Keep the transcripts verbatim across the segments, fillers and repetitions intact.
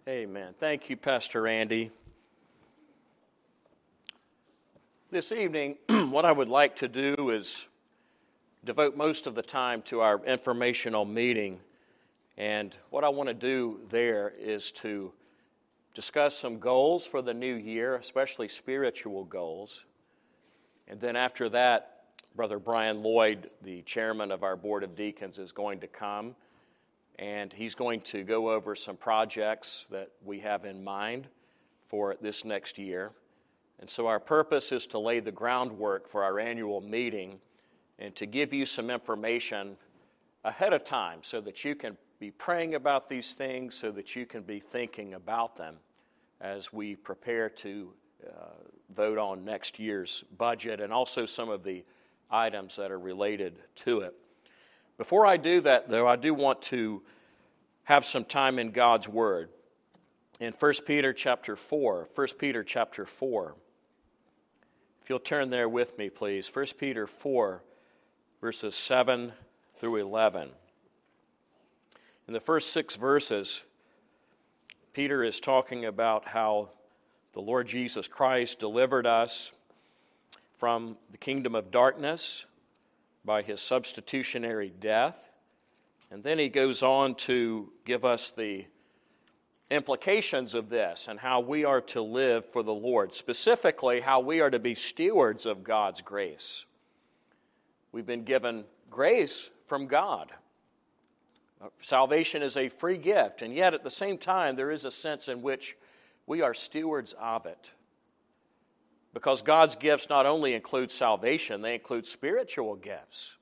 Amen. Thank you, Pastor Andy. This evening, what I would like to do is devote most of the time to our informational meeting. And what I want to do there is to discuss some goals for the new year, especially spiritual goals. And then after that, Brother Brian Lloyd, the chairman of our Board of Deacons, is going to come. And he's going to go over some projects that we have in mind for this next year. And so our purpose is to lay the groundwork for our annual meeting and to give you some information ahead of time so that you can be praying about these things, so that you can be thinking about them as we prepare to uh, vote on next year's budget and also some of the items that are related to it. Before I do that, though, I do want to have some time in God's Word. In First Peter chapter four, First Peter chapter four. If you'll turn there with me, please. First Peter four, verses seven through eleven. In the first six verses, Peter is talking about how the Lord Jesus Christ delivered us from the kingdom of darkness by his substitutionary death. And then he goes on to give us the implications of this and how we are to live for the Lord, specifically how we are to be stewards of God's grace. We've been given grace from God. Salvation is a free gift, and yet at the same time there is a sense in which we are stewards of it. Because God's gifts not only include salvation, they include spiritual gifts.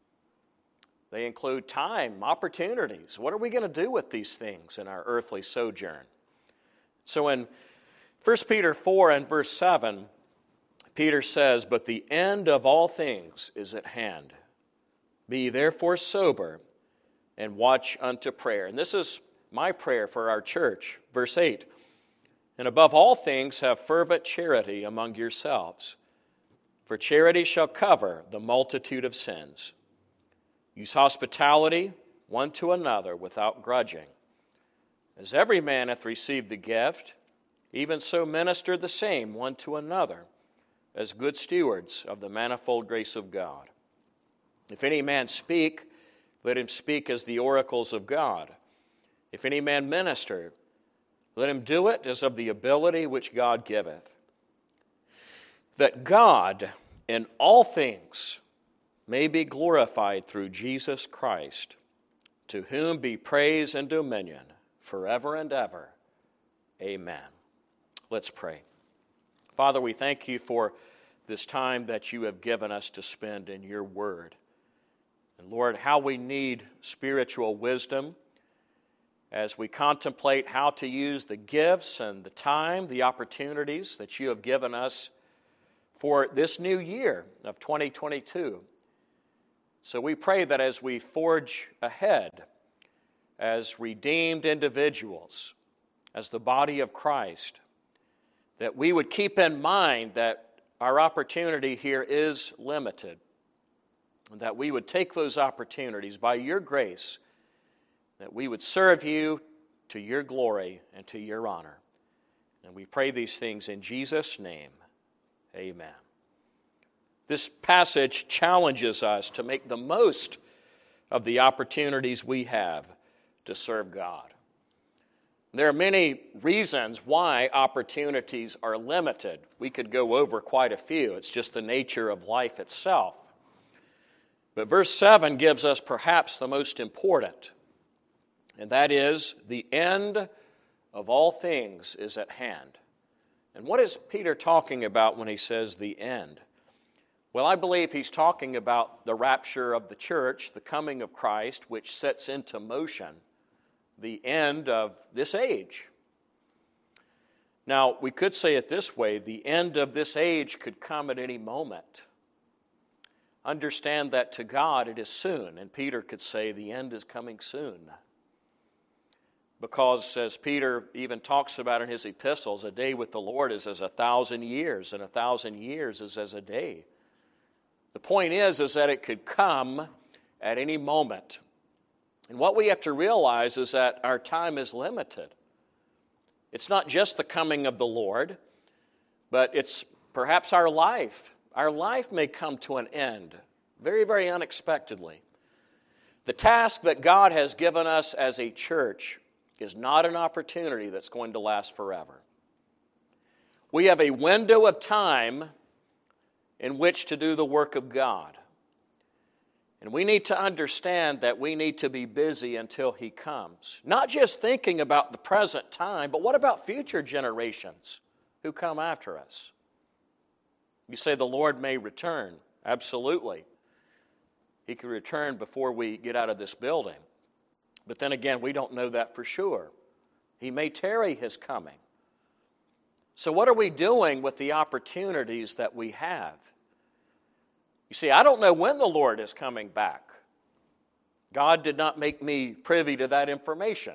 They include time, opportunities. What are we going to do with these things in our earthly sojourn? So in First Peter four and verse seven, Peter says, "But the end of all things is at hand. Be therefore sober and watch unto prayer." And this is my prayer for our church. Verse eight, "And above all things have fervent charity among yourselves, for charity shall cover the multitude of sins. Use hospitality one to another without grudging. As every man hath received the gift, even so minister the same one to another, as good stewards of the manifold grace of God. If any man speak, let him speak as the oracles of God. If any man minister, let him do it as of the ability which God giveth, that God in all things may be glorified through Jesus Christ, to whom be praise and dominion forever and ever. Amen." Let's pray. Father, we thank you for this time that you have given us to spend in your word. And Lord, how we need spiritual wisdom as we contemplate how to use the gifts and the time, the opportunities that you have given us for this new year of twenty twenty-two. So we pray that as we forge ahead as redeemed individuals, as the body of Christ, that we would keep in mind that our opportunity here is limited, and that we would take those opportunities by your grace, that we would serve you to your glory and to your honor. And we pray these things in Jesus' name. Amen. This passage challenges us to make the most of the opportunities we have to serve God. There are many reasons why opportunities are limited. We could go over quite a few. It's just the nature of life itself. But verse seven gives us perhaps the most important, and that is the end of all things is at hand. And what is Peter talking about when he says the end? Well, I believe he's talking about the rapture of the church, the coming of Christ, which sets into motion the end of this age. Now, we could say it this way: the end of this age could come at any moment. Understand that to God it is soon, and Peter could say the end is coming soon. Because, as Peter even talks about in his epistles, a day with the Lord is as a thousand years, and a thousand years is as a day. The point is, is that it could come at any moment. And what we have to realize is that our time is limited. It's not just the coming of the Lord, but it's perhaps our life. Our life may come to an end very, very unexpectedly. The task that God has given us as a church is not an opportunity that's going to last forever. We have a window of time in which to do the work of God. And we need to understand that we need to be busy until He comes. Not just thinking about the present time, but what about future generations who come after us? You say the Lord may return. Absolutely. He could return before we get out of this building. But then again, we don't know that for sure. He may tarry His coming. So what are we doing with the opportunities that we have? You see, I don't know when the Lord is coming back. God did not make me privy to that information.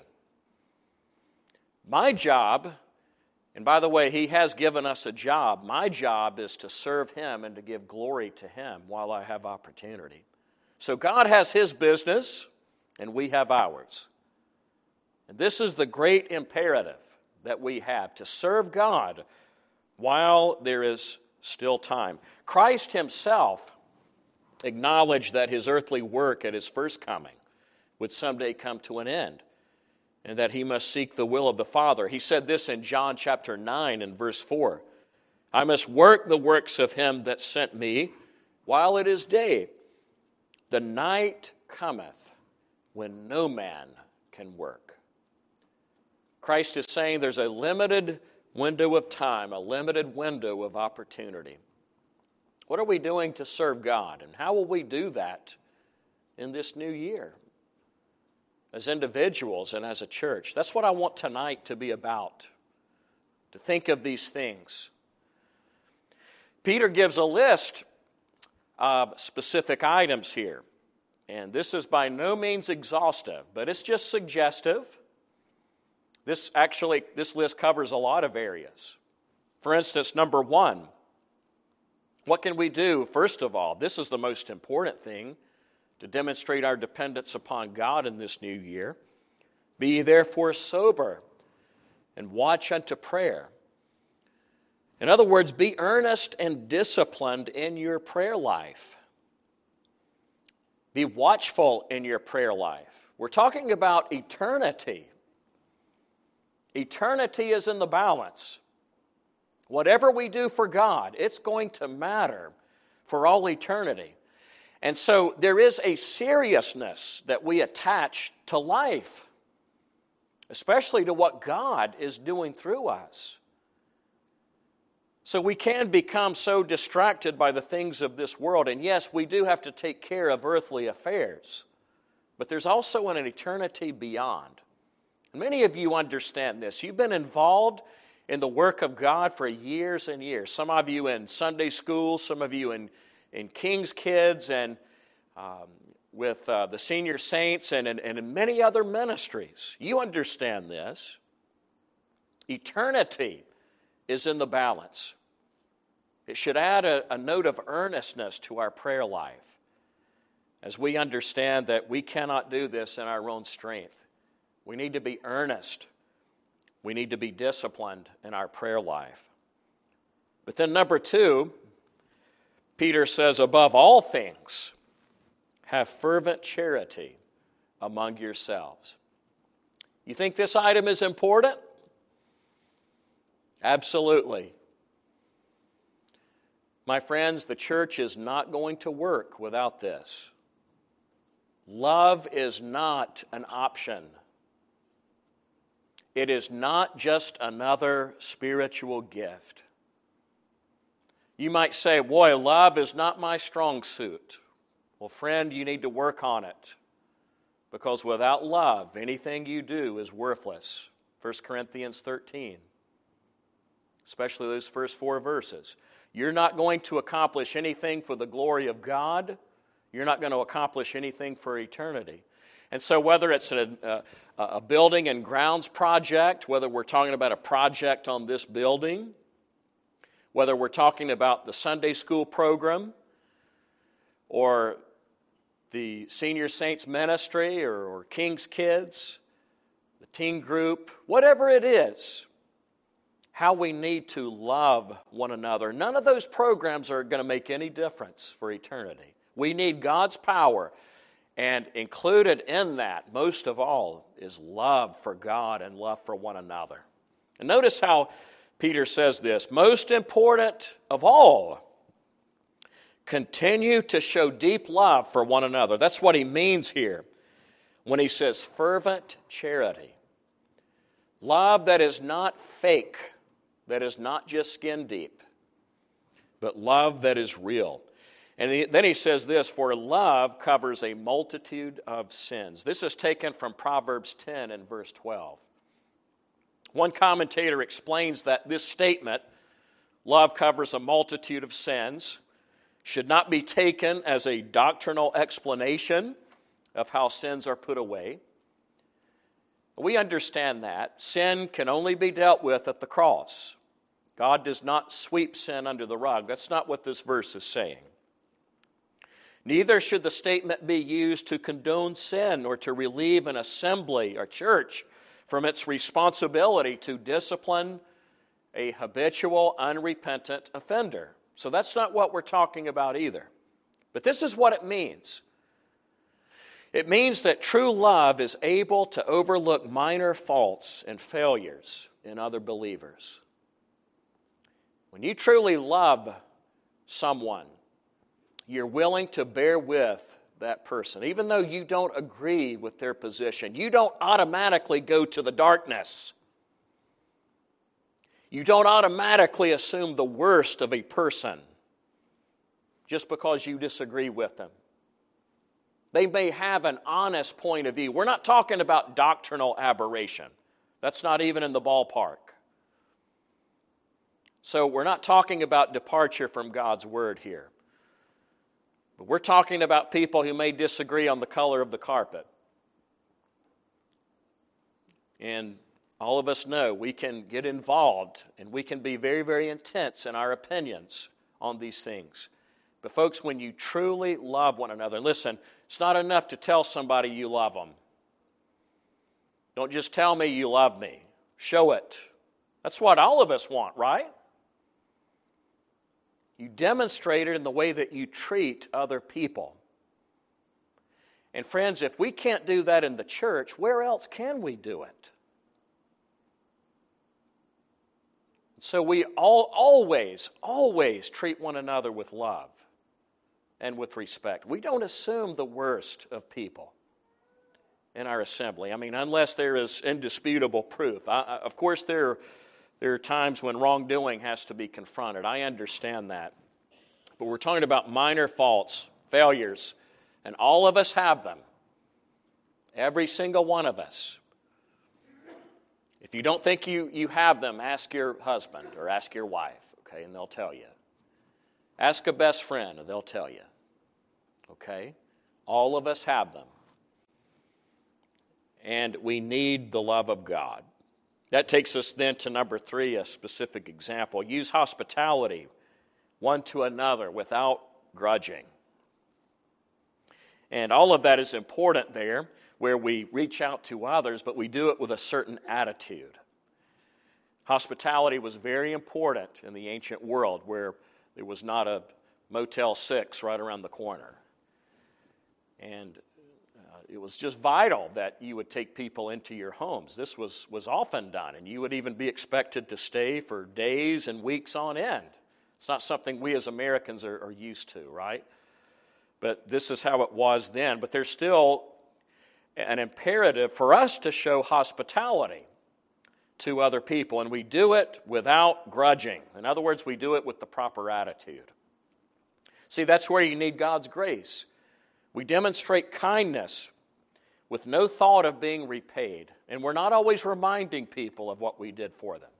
My job, and by the way, He has given us a job. My job is to serve Him and to give glory to Him while I have opportunity. So God has His business, and we have ours. And this is the great imperative that we have, to serve God while there is still time. Christ Himself acknowledged that His earthly work at His first coming would someday come to an end, and that He must seek the will of the Father. He said this in John chapter nine and verse four. I must work the works of Him that sent me while it is day. The night cometh when no man can work. Christ is saying there's a limited window of time, a limited window of opportunity. What are we doing to serve God, and how will we do that in this new year? As individuals and as a church. That's what I want tonight to be about, to think of these things. Peter gives a list of specific items here, and this is by no means exhaustive, but it's just suggestive. This actually, this list covers a lot of areas. For instance, number one, what can we do? First of all, this is the most important thing to demonstrate our dependence upon God in this new year. Be ye therefore sober and watch unto prayer. In other words, be earnest and disciplined in your prayer life. Be watchful in your prayer life. We're talking about eternity. Eternity is in the balance. Whatever we do for God, it's going to matter for all eternity. And so there is a seriousness that we attach to life, especially to what God is doing through us. So we can become so distracted by the things of this world. And yes, we do have to take care of earthly affairs. But there's also an eternity beyond. And many of you understand this. You've been involved in the work of God for years and years. Some of you in Sunday school, some of you in, in King's Kids, and um, with uh, the senior saints, and, and, and in many other ministries. You understand this. Eternity is in the balance. It should add a, a note of earnestness to our prayer life, as we understand that we cannot do this in our own strength. We need to be earnest. We need to be disciplined in our prayer life. But then number two, Peter says, above all things, have fervent charity among yourselves. You think this item is important? Absolutely. My friends, the church is not going to work without this. Love is not an option. It is not just another spiritual gift. You might say, boy, love is not my strong suit. Well, friend, you need to work on it. Because without love, anything you do is worthless. First Corinthians thirteen. Especially those first four verses. You're not going to accomplish anything for the glory of God. You're not going to accomplish anything for eternity. And so whether it's a, a, a building and grounds project, whether we're talking about a project on this building, whether we're talking about the Sunday school program or the Senior Saints Ministry or, or King's Kids, the teen group, whatever it is, how we need to love one another. None of those programs are going to make any difference for eternity. We need God's power, and included in that, most of all, is love for God and love for one another. And notice how Peter says this, most important of all, continue to show deep love for one another. That's what he means here when he says fervent charity. Love that is not fake, that is not just skin deep, but love that is real. And then he says this, for love covers a multitude of sins. This is taken from Proverbs ten and verse twelve. One commentator explains that this statement, love covers a multitude of sins, should not be taken as a doctrinal explanation of how sins are put away. We understand that sin can only be dealt with at the cross. God does not sweep sin under the rug. That's not what this verse is saying. Neither should the statement be used to condone sin or to relieve an assembly or church from its responsibility to discipline a habitual, unrepentant offender. So that's not what we're talking about either. But this is what it means. It means that true love is able to overlook minor faults and failures in other believers. When you truly love someone, you're willing to bear with that person, even though you don't agree with their position. You don't automatically go to the darkness. You don't automatically assume the worst of a person just because you disagree with them. They may have an honest point of view. We're not talking about doctrinal aberration. That's not even in the ballpark. So we're not talking about departure from God's word here. But we're talking about people who may disagree on the color of the carpet. And all of us know we can get involved and we can be very, very intense in our opinions on these things. But folks, when you truly love one another, listen, it's not enough to tell somebody you love them. Don't just tell me you love me. Show it. That's what all of us want, right? You demonstrate it in the way that you treat other people. And friends, if we can't do that in the church, where else can we do it? So we all, always, always treat one another with love and with respect. We don't assume the worst of people in our assembly. I mean, unless there is indisputable proof. I, I, of course, there, there are times when wrongdoing has to be confronted. I understand that. But we're talking about minor faults, failures, and all of us have them. Every single one of us. If you don't think you, you have them, ask your husband or ask your wife, okay, and they'll tell you. Ask a best friend, and they'll tell you. Okay? All of us have them. And we need the love of God. That takes us then to number three, a specific example. Use hospitality one to another without grudging. And all of that is important there, where we reach out to others, but we do it with a certain attitude. Hospitality was very important in the ancient world, where there was not a Motel six right around the corner. And uh, it was just vital that you would take people into your homes. This was, was often done, and you would even be expected to stay for days and weeks on end. It's not something we as Americans are, are used to, right? But this is how it was then. But there's still an imperative for us to show hospitality to other people, and we do it without grudging. In other words, we do it with the proper attitude. See, that's where you need God's grace. We demonstrate kindness with no thought of being repaid, and we're not always reminding people of what we did for them.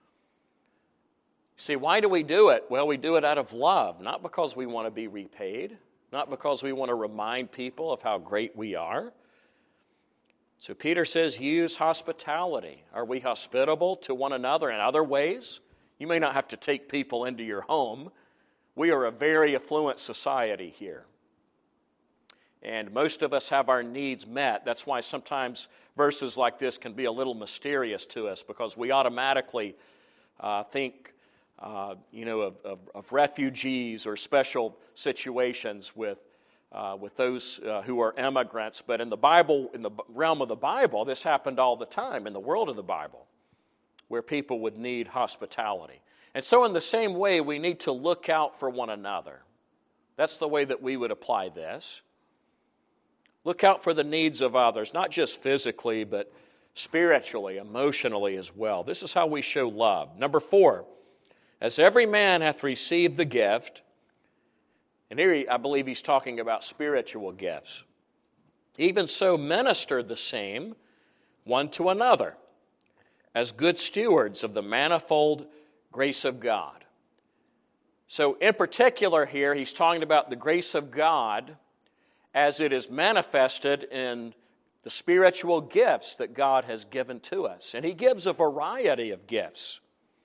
See, why do we do it? Well, we do it out of love, not because we want to be repaid, not because we want to remind people of how great we are. So Peter says, use hospitality. Are we hospitable to one another in other ways? You may not have to take people into your home. We are a very affluent society here. And most of us have our needs met. That's why sometimes verses like this can be a little mysterious to us, because we automatically Uh, think, uh, you know, of, of, of refugees or special situations with uh, with those uh, who are immigrants. But in the Bible, in the realm of the Bible, this happened all the time in the world of the Bible, where people would need hospitality. And so in the same way, we need to look out for one another. That's the way that we would apply this. Look out for the needs of others, not just physically, but spiritually, emotionally as well. This is how we show love. Number four, as every man hath received the gift, and here I believe he's talking about spiritual gifts, even so minister the same one to another, as good stewards of the manifold grace of God. So in particular here, he's talking about the grace of God as it is manifested in the spiritual gifts that God has given to us. And he gives a variety of gifts.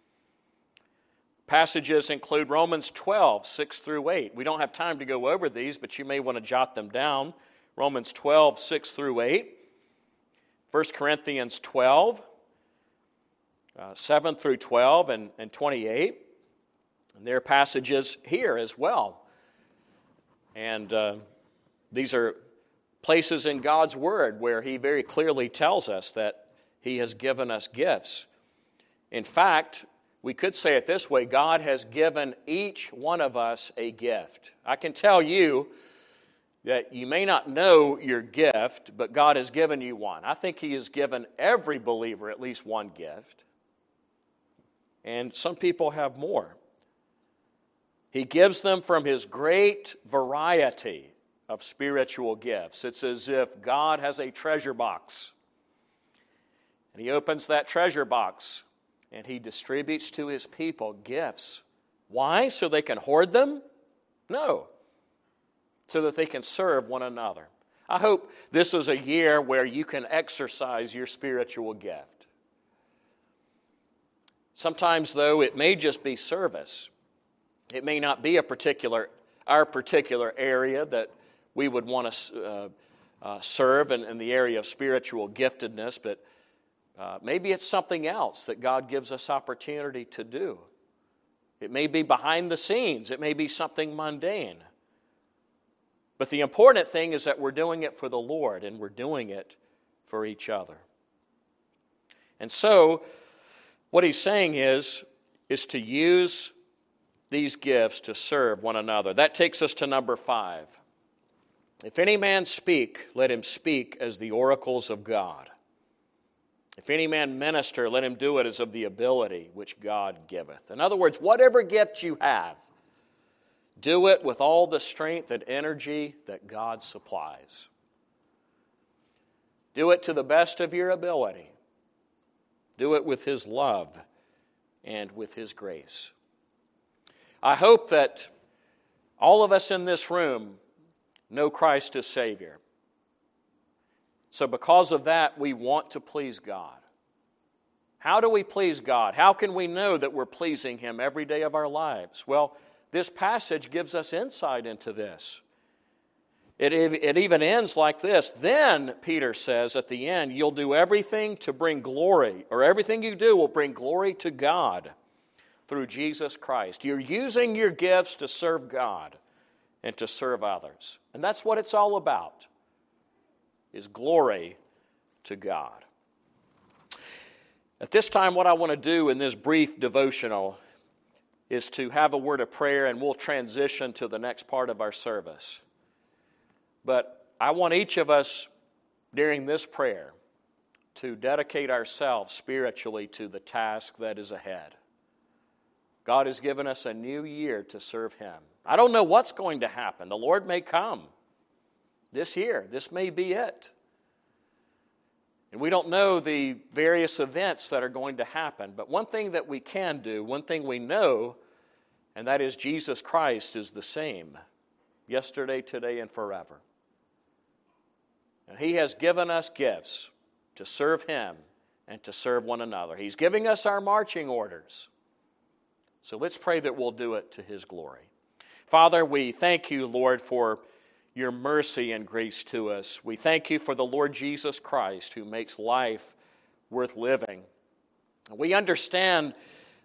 Passages include Romans twelve, six through eight. We don't have time to go over these, but you may want to jot them down. Romans twelve, six through eight. First Corinthians twelve, uh, seven through twelve and, and twenty-eight. And there are passages here as well. And uh, these are places in God's Word where he very clearly tells us that he has given us gifts. In fact, we could say it this way: God has given each one of us a gift. I can tell you that you may not know your gift, but God has given you one. I think he has given every believer at least one gift. And some people have more. He gives them from his great variety of spiritual gifts. It's as if God has a treasure box. And he opens that treasure box and he distributes to his people gifts. Why? So they can hoard them? No. So that they can serve one another. I hope this is a year where you can exercise your spiritual gift. Sometimes, though, it may just be service. It may not be a particular, our particular area that we would want to uh, uh, serve in, in the area of spiritual giftedness, but uh, maybe it's something else that God gives us opportunity to do. It may be behind the scenes. It may be something mundane. But the important thing is that we're doing it for the Lord, and we're doing it for each other. And so, what he's saying is, is to use these gifts to serve one another. That takes us to number five. If any man speak, let him speak as the oracles of God. If any man minister, let him do it as of the ability which God giveth. In other words, whatever gift you have, do it with all the strength and energy that God supplies. Do it to the best of your ability. Do it with his love and with his grace. I hope that all of us in this room know Christ as Savior. So because of that, we want to please God. How do we please God? How can we know that we're pleasing him every day of our lives? Well, this passage gives us insight into this. It, it even ends like this. Then, Peter says at the end, you'll do everything to bring glory, or everything you do will bring glory to God through Jesus Christ. You're using your gifts to serve God and to serve others. And that's what it's all about, is glory to God. At this time, what I want to do in this brief devotional is to have a word of prayer, and we'll transition to the next part of our service. But I want each of us during this prayer to dedicate ourselves spiritually to the task that is ahead. God has given us a new year to serve him. I don't know what's going to happen. The Lord may come this year. This may be it. And we don't know the various events that are going to happen. But one thing that we can do, one thing we know, and that is Jesus Christ is the same yesterday, today, and forever. And he has given us gifts to serve him and to serve one another. He's giving us our marching orders. So let's pray that we'll do it to his glory. Father, we thank you, Lord, for your mercy and grace to us. We thank you for the Lord Jesus Christ who makes life worth living. We understand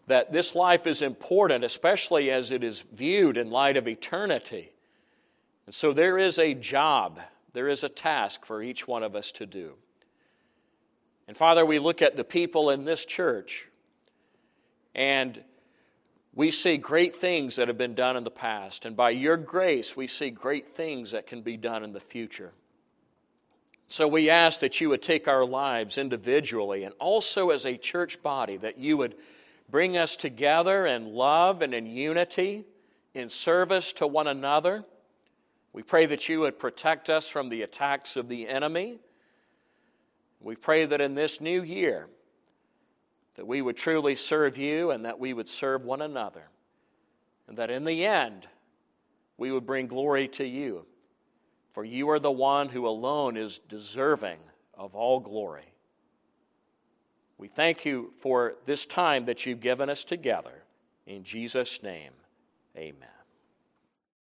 that this life is important, especially as it is viewed in light of eternity. And so there is a job, there is a task for each one of us to do. And Father, we look at the people in this church, and we see great things that have been done in the past. And by your grace, we see great things that can be done in the future. So we ask that you would take our lives individually and also as a church body, that you would bring us together in love and in unity, in service to one another. We pray that you would protect us from the attacks of the enemy. We pray that in this new year, that we would truly serve you and that we would serve one another. And that in the end, we would bring glory to you. For you are the one who alone is deserving of all glory. We thank you for this time that you've given us together. In Jesus' name, amen.